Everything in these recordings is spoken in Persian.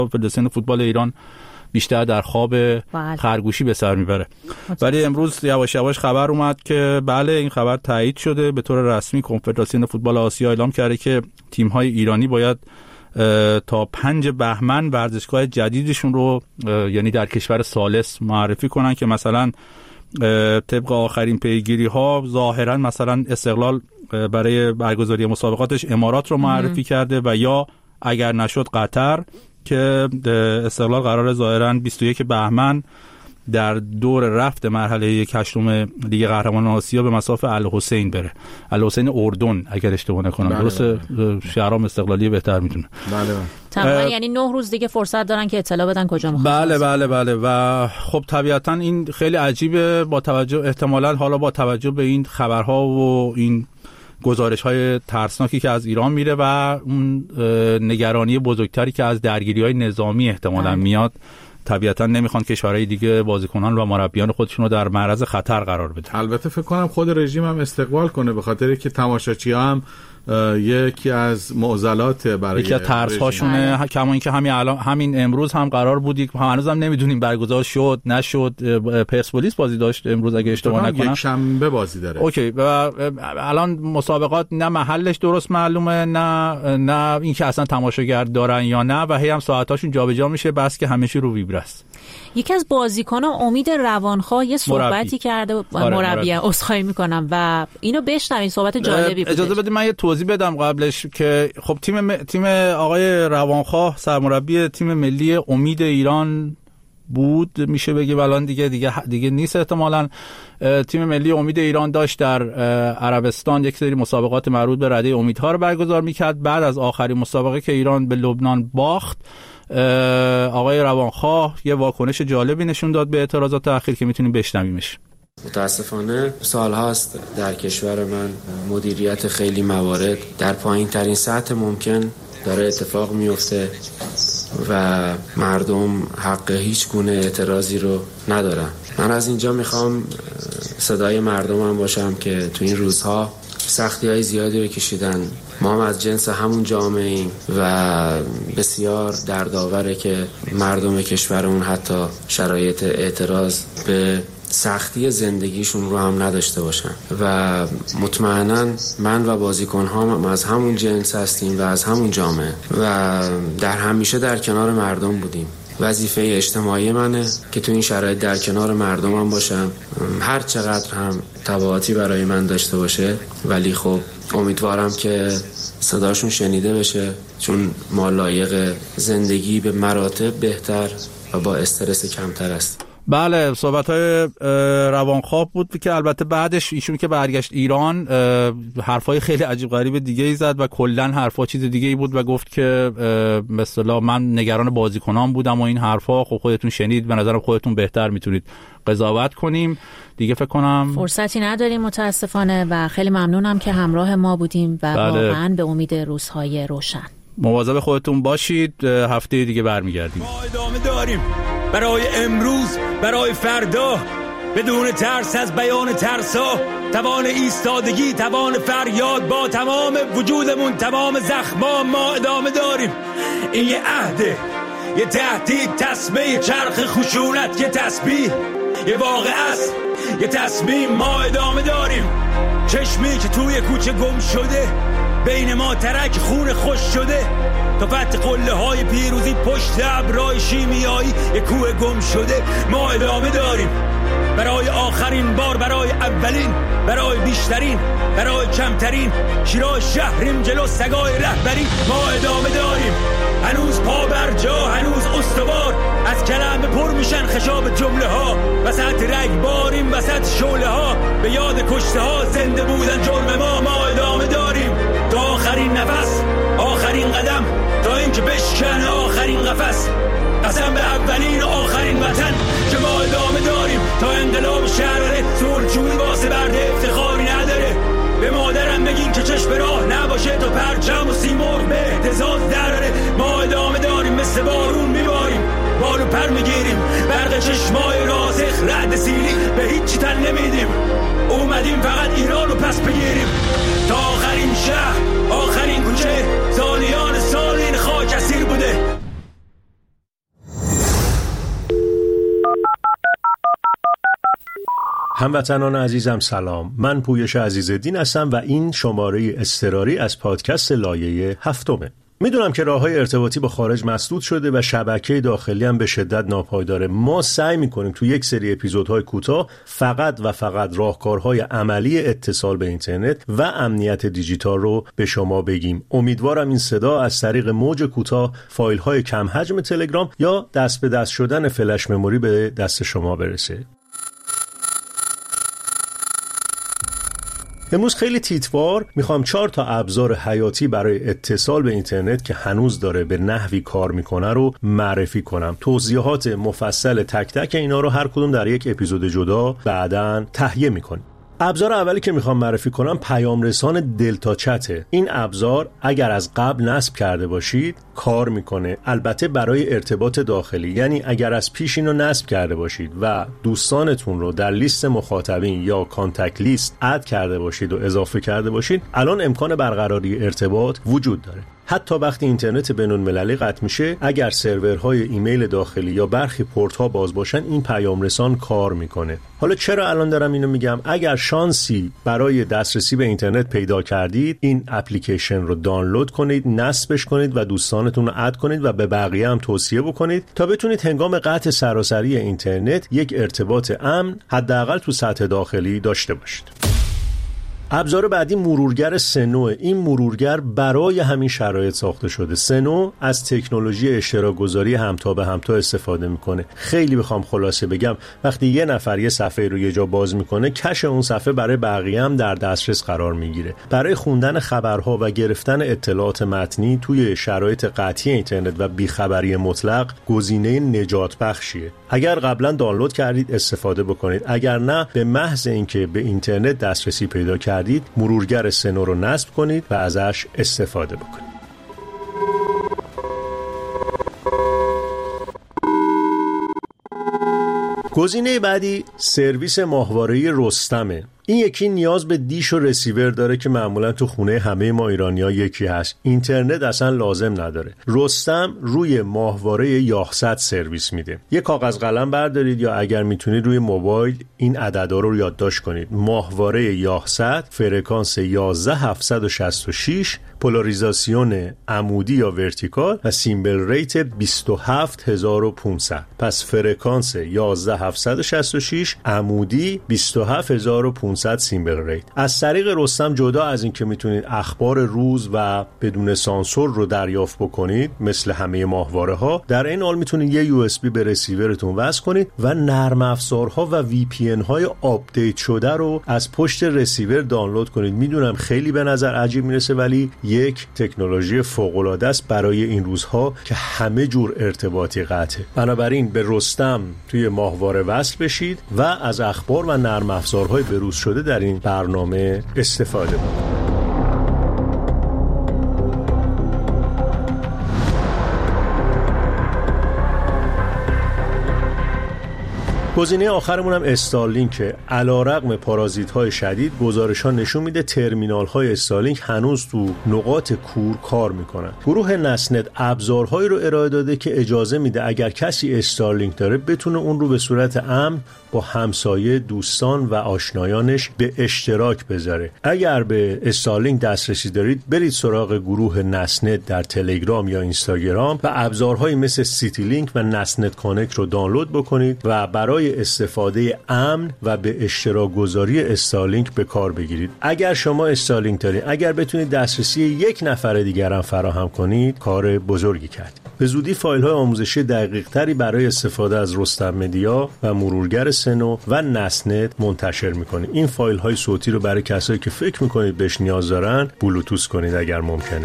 فدراسیون فوتبال ایران بیشتر در خواب خرگوشی به سر میبره. ولی امروز یواش یواش خبر اومد که بله این خبر تایید شده، به طور رسمی کنفدراسیون فوتبال آسیا اعلام کرده که تیم‌های ایرانی باید تا 5 بهمن ورزشگاه جدیدشون رو یعنی در کشور ثالث معرفی کنن که مثلا طبق آخرین پیگیری ها ظاهرا مثلا استقلال برای برگزاری مسابقاتش امارات رو معرفی کرده و یا اگر نشد قطر که استقلال قرار ظاهرا 21 بهمن در دور رفت مرحله 8 لیگ قهرمانان آسیا به مصاف الحسین بره. الحسین اردن اگر اشتباه نکنم. درسته شهرام استقلالی بهتر میدونه. تقریبا یعنی 9 روز دیگه فرصت دارن که اطلاع بدن کجا میخوان. بله و خب طبیعتا این خیلی عجیبه با توجه به این خبرها و این گزارش‌های ترسناکی که از ایران میره و اون نگرانی بزرگتری که از درگیری‌های نظامی احتمالاً میاد. طبیعتا نمیخوان کشورهای دیگه بازیکنان و مربیان خودشون رو در معرض خطر قرار بدن. البته فکر کنم خود رژیم هم استقبال کنه، به خاطر که تماشاچی‌ها هم یکی از معضلات برای یکی از ترس‌هاشونه. کما اینکه همین امروز هم قرار بود، هنوزم نمیدونیم برگزار شد نشد. پرسپولیس بازی داشت امروز اگه اشتباه نکنم، یک شنبه بازی داره. اوکی. و الان مسابقات نه محلش درست معلومه نه اینکه اصلا تماشاگر دارن یا نه و هی هم ساعتاشون جابجا میشه، بس که همه چی رو ویبر است. یکی از بازیکن‌ها امید روانخواه یه صحبتی کرده، مربی عذرخواهی میکنم و اینو بشنوین، صحبت جالبی بود. اجازه بدید من یه توضیح بدم قبلش که خب تیم آقای روانخواه سرمربی تیم ملی امید ایران بود، میشه بگی الان دیگه نیست احتمالاً. تیم ملی امید ایران داشت در عربستان یک سری مسابقات مربوط به رده امیدها رو برگزار میکرد. بعد از آخرین مسابقه که ایران به لبنان باخت، آقای روانخواه یه واکنش جالبی نشون داد به اعتراضات اخیر که میتونیم بشنویمش. متاسفانه سال هاست در کشور من مدیریت خیلی موارد در پایین ترین سطح ممکن داره اتفاق میفته و مردم حق هیچ گونه اعتراضی رو ندارن. من از اینجا میخوام صدای مردمم باشم که تو این روزها سختی‌های زیادی رو کشیدن. ما هم از جنس همون جامعه ایم و بسیار دردآوره که مردم کشورمون حتی شرایط اعتراض به سختی زندگیشون رو هم نداشته باشن و مطمئناً من و بازیکن‌ها هم از همون جنس هستیم و از همون جامعه و همیشه در کنار مردم بودیم. وظیفه اجتماعی منه که تو این شرایط در کنار مردمم باشم، هر چقدر هم تبعاتی برای من داشته باشه، ولی خب امیدوارم که صداشون شنیده بشه، چون ما لایق زندگی به مراتب بهتر و با استرس کمتر است. بله، صحبت‌های روانخواه بود که البته بعدش ایشون که برگشت ایران حرفای خیلی عجیب غریب دیگه‌ای زد و کلاً حرفا چیز دیگه‌ای بود و گفت که مثلا من نگران بازیکنان بودم و این حرفا. خب خودتون شنید، به نظرم خودتون بهتر میتونید قضاوت کنیم دیگه. فکر کنم فرصتی نداریم متاسفانه و خیلی ممنونم که همراه ما بودیم و واقعاً به امید روزهای روشن. مواظب خودتون باشید، هفته دیگه برمیگردیم. ما ادامه داریم برای امروز، برای فردا، بدون ترس از بیان ترسا، توان ایستادگی، توان فریاد، با تمام وجودمون، تمام زخما ما ادامه داریم. این یه عهده، یه تهدید، تسبیح، چرخ خشونت، یه تسبیح، یه واقعه است، یه تصمیم. ما ادامه داریم. چشمی که توی کوچه گم شده، بین ما ترک خون خوش شده، تا فتح قله های پیروزی پشت ابرای شیمیایی یک کوه گم شده. ما ادامه داریم برای آخرین بار، برای اولین، برای بیشترین، برای کمترین. شیراز شهریم جلو سگای رهبری. ما ادامه داریم، هنوز پا بر جا، هنوز استوار، از کلمه پر میشن خشاب جمله ها. وسط رگباریم، وسط شعله ها، به یاد کشته ها زنده بودن جرم ما. ما ادامه داریم تا آخرین نفس، آخرین قدم، تا اینکه بشکنه آخرین قفس. قسم به اولین و آخرین وطن که ما ادامه داریم تا انقلاب شراره. زورچوی واسه برده افتخاری نداره. به مادرم بگین که چشم راه نباشه تا پرچم و سیمرغ به اهتزاز دراره. ما ادامه داریم، مثل بارون میباریم، بالو پر میگیریم، برق چشمای راسخ، رعد سیلی، به هیچی تن نمیدیم. اومدیم فقط ایران رو پس بگیریم تا آخرین شهر، آخرین کوچه. سالیان سال این خاک اسیر بوده. هموطنان عزیزم سلام، من پویش عزیزالدین هستم و این شماره اضطراری از پادکست لایه 7. میدونم که راه‌های ارتباطی با خارج مسدود شده و شبکه داخلی هم به شدت ناپایداره. ما سعی می‌کنیم تو یک سری اپیزودهای کوتاه فقط راهکارهای عملی اتصال به اینترنت و امنیت دیجیتال رو به شما بگیم. امیدوارم این صدا از طریق موج کوتاه، فایل‌های کم حجم تلگرام یا دست به دست شدن فلش مموری به دست شما برسه. امروز خیلی تیتوار میخوام 4 تا ابزار حیاتی برای اتصال به اینترنت که هنوز داره به نحوی کار میکنه رو معرفی کنم. توضیحات مفصل تک تک اینا رو هر کدوم در یک اپیزود جدا بعداً تهیه میکنیم. ابزار اولی که میخوام معرفی کنم پیام رسان دلتا چته. این ابزار اگر از قبل نصب کرده باشید کار میکنه، البته برای ارتباط داخلی. یعنی اگر از پیش اینو نصب کرده باشید و دوستانتون رو در لیست مخاطبین یا کانتکت لیست اد کرده باشید و اضافه کرده باشید، الان امکان برقراری ارتباط وجود داره. حتی وقتی اینترنت بین‌المللی قطع میشه، اگر سرورهای ایمیل داخلی یا برخی پورت‌ها باز باشن، این پیام رسان کار میکنه. حالا چرا الان دارم اینو میگم؟ اگر شانسی برای دسترسی به اینترنت پیدا کردید، این اپلیکیشن رو دانلود کنید، نصبش کنید و دوستانتون رو اد کنید و به بقیه هم توصیه بکنید تا بتونید هنگام قطع سراسری اینترنت یک ارتباط امن حداقل تو سطح داخلی داشته باشید. ابزار بعدی مرورگر سنو. این مرورگر برای همین شرایط ساخته شده. سنو از تکنولوژی اشتراک گذاری همتا به همتا استفاده میکنه. خیلی بخوام خلاصه بگم، وقتی یه نفر یه صفحه رو یه جا باز میکنه، کش اون صفحه برای بقیه هم در دسترس قرار میگیره. برای خوندن خبرها و گرفتن اطلاعات متنی توی شرایط قطعی اینترنت و بیخبری مطلق گزینه نجات بخشیه. اگر قبلا دانلود کردید استفاده بکنید، اگر نه به محض اینکه به اینترنت دسترسی پیدا کردید مرورگر سنو رو نصب کنید و ازش استفاده بکنید. گزینه بعدی سرویس ماهواره‌ای رستمه. این یکی نیاز به دیش و رسیور داره که معمولا تو خونه همه ما ایرانی‌ها یکی هست. اینترنت اصلا لازم نداره. رستم روی ماهواره یاهصد سرویس میده. یه کاغذ قلم بردارید یا اگر میتونید روی موبایل این عددا رو یادداشت کنید. ماهواره یاهصد، فرکانس 11766، پولاریزاسیون عمودی یا ورتیکال و سیمبل ریت 27500. پس فرکانس 11766 عمودی 27500 سیمبل ریت. از طریق رستم جدا از این که میتونید اخبار روز و بدون سانسور رو دریافت بکنید مثل همه ماهواره ها، در این حال میتونید یه USB به رسیورتون وصل کنید و نرم افزارها و VPN های آپدیت شده رو از پشت رسیور دانلود کنید. میدونم خیلی به نظر عجیب میرسه، ولی یک تکنولوژی فوق العاده است برای این روزها که همه جور ارتباطی قطعه. بنابراین به رستم توی ماهواره وصل بشید و از اخبار و نرم افزارهای بروز شده در این برنامه استفاده کنید. گزینه آخرمون هم استارلینک. علیرغم پارازیت‌های شدید، گزارش‌ها نشون میده ترمینال‌های استارلینک هنوز تو نقاط کور کار میکنن. گروه نسنت ابزارهایی رو ارائه داده که اجازه میده اگر کسی استارلینک داره بتونه اون رو به صورت امن با همسایه، دوستان و آشنایانش به اشتراک بذاره. اگر به استارلینک دسترسی دارید، برید سراغ گروه نسنت در تلگرام یا اینستاگرام و ابزارهایی مثل سیتی لینک و نسنت کانکت رو دانلود بکنید و برای استفاده امن و به اشتراک گذاری استارلینک به کار بگیرید. اگر شما استارلینک دارید، اگر بتونید دسترسی یک نفر دیگر هم فراهم کنید، کار بزرگی کرد. به زودی فایل‌های آموزشی دقیق‌تری برای استفاده از رستم مدیا و مرورگر سنو و نسنت منتشر می‌کنید. این فایل‌های صوتی رو برای کسایی که فکر می‌کنید بهش نیاز دارن بلوتوث کنید اگر ممکنه.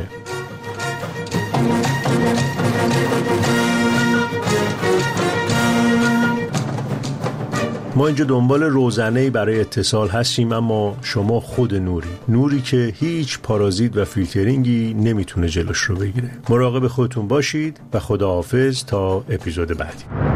ما اینجا دنبال روزنه‌ای برای اتصال هستیم، اما شما خود نوری که هیچ پارازیت و فیلترینگی نمیتونه جلوش رو بگیره. مراقب خودتون باشید و خداحافظ تا اپیزود بعدی.